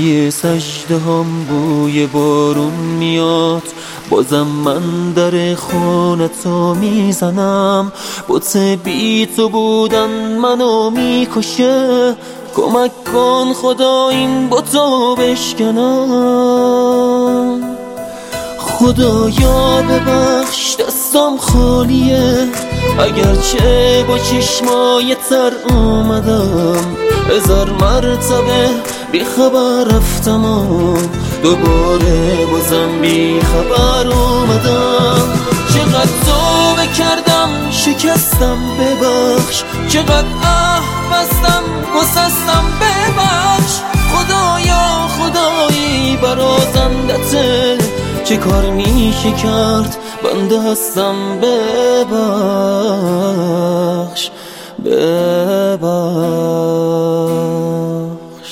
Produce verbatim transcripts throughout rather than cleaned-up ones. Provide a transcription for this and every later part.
توی سجده هم بوی بارون میاد، بازم من در خونتو میزنم. بوت بی تو بودن منو میکشه، کمک کن خدا این بوتو بشکنم. خدایا ببخش دستم خالیه، اگرچه با چشمای تر اومدم. هزار مرتبه بی خبر رفتم و دوباره بازم بی خبر اومدم. چقدر توبه کردم شکستم ببخش، چقدر اه بستم گسستم ببخش. خدایا خدایی برازندته، چه کار میشه کرد بنده هستم ببخش ببخش.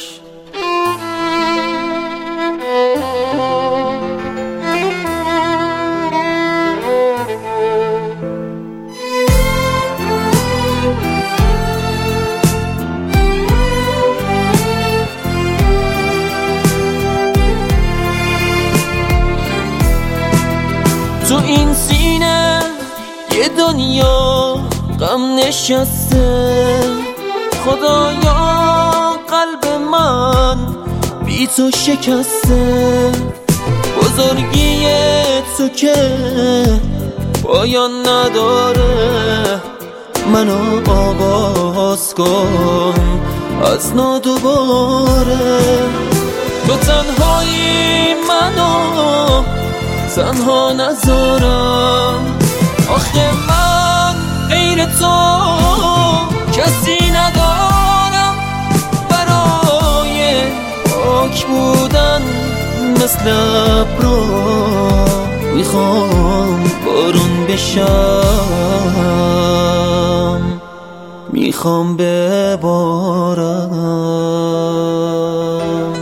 تو این سینه یه دنیا غم نشسته، خدایا قلب من بی تو شکسته. بزرگی تو که پایان نداره، منو آغاز کن از نو دوباره. تو تنهایی منو تنها نذارم، آخه من غیر تو کسی ندارم. برای پاک بودن مثل ابرو میخوام بارون بشم، میخوام ببارم.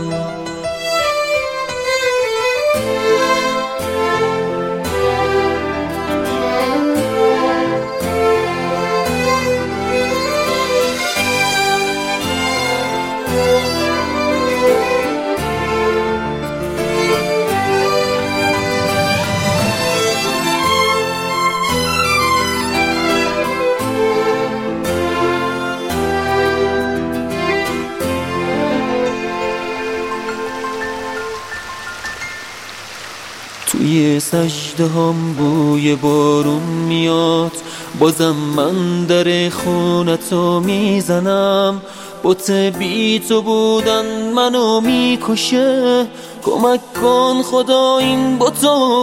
توی سجده هم بوی بارون میاد، بازم من در خونتو میزنم. بوت بی تو بودن منو میکشه، کمک کن خدا این بوتو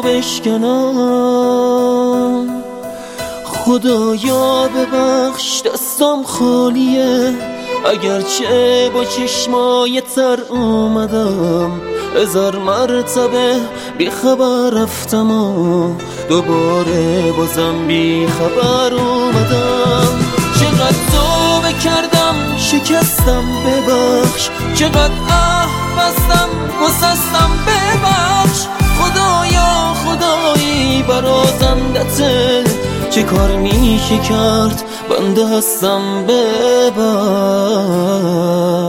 بشکنم. خدایا ببخش دستم خالیه، اگرچه با چشمای تر اومدم. هزار مرتبه بی خبر رفتم و دوباره بازم بی خبر اومدم. چقدر توبه کردم شکستم ببخش، چقدر اه بستم گسستم ببخش. خدایا خدایی برازندته، چه کار میشه کرد بنده هستم ببخش